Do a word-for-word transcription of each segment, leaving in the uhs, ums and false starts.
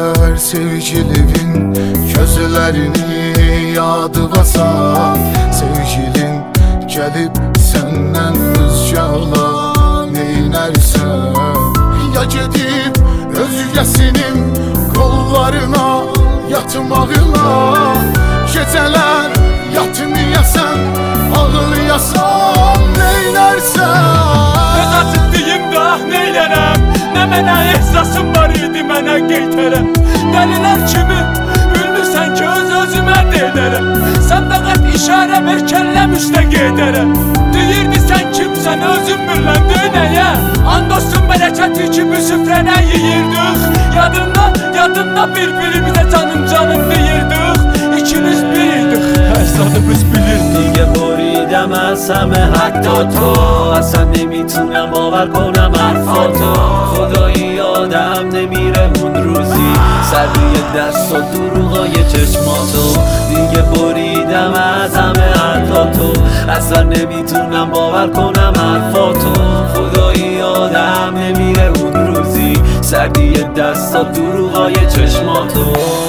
nefer sevgilimin gözlerini yadı basan, sevgilin gelip senden rüzgarla neylersen, ya gedib özgəsinin qollarına yatmağına, gecələr yatmayasan, ağlayasan neylərsən. Öz acıddıyım da neylərəm, nə mənə ehsasım var idi mənə qeytərəm. Dəlilər kimi bilmirsən ki öz özümə deyərəm. Sən fəqət işarə ver kəlləm üstə qeydərəm. Deyirdi sən kimsən özün bilən dönəyə, and olsun bərəkəti ki bu süfrənə yeyirdik. Yadında, yadında bir-birimizə canım canım deyirdik. İkimiz biriydik, hər zadımız bilirdik. دیگه بریدم از همه حتی تو، اصلا نمیتونم باور کنم حرفاتو. خدایی یادم نمیره اون روزی، سردی دست و دروغای چشماتو. دیگه بریدم از همه حتی تو، اصلا نمیتونم باور کنم حرفاتو. خدایی یادم نمیره اون روزی، سردی دست و دروغای چشماتو.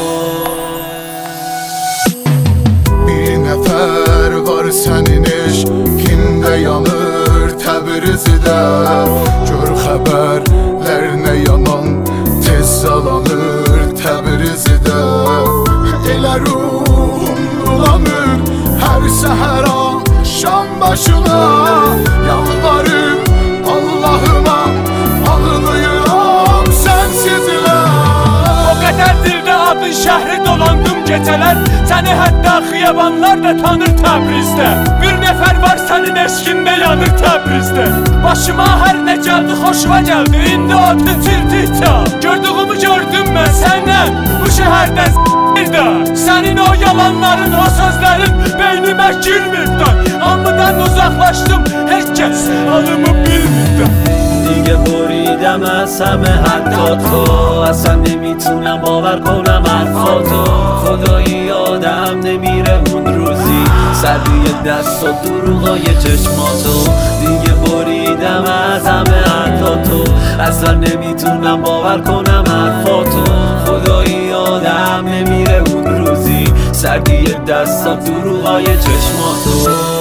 Nefer var sənin eşqində yanır Təbrizdə, gör xəbərlər nə yaman tez salanır Təbrizdə. Elə ruhum dolanır hər səhər şam başına, yalvarım Allahıma ağlayıram sənsizlə. O qədər dildə adın şəhri dolandım gecələr, səni hətta xiyabanlar da tanır Təbrizdə. Bir nəfər var sənin eşqində yanır Təbrizdə. Başıma hər nə gəldi xoşuma gəldi, indi adlı tirdikcə. Gördüğümü gördüm mən səndən bu şəhərdən s***də. Sənin o yalanların, o sözlərin beynimə girmirdə. Hamıdan uzaqlaşdım, heç kəs halımı bilmirdə. دیگه بریدم از همه حتی تو، اصلا نمیتونم باور کنم حرفاتو. خدایی یادم نمیره اون روزی، سردی دست و دروغای چشماتو. دیگه بریدم از همه حتی تو، اصلا نمیتونم باور کنم حرفاتو. خدایی یادم نمیره اون روزی، سردی دست و دروغای چشماتو.